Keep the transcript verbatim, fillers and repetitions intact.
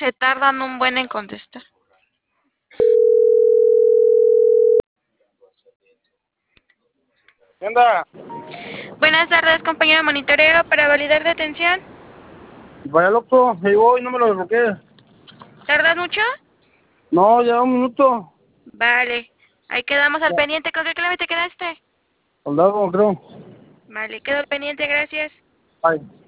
Se tardan un buen en contestar. ¿Qué onda? Buenas tardes, compañero de monitoreo, para validar detención. Vaya loco, ahí voy, no me lo desbloquees. ¿Tardas mucho? No, ya un minuto. Vale. Ahí quedamos al pendiente. ¿Con qué clave te quedaste? Soldado, creo. Vale, quedo al pendiente, gracias. Bye.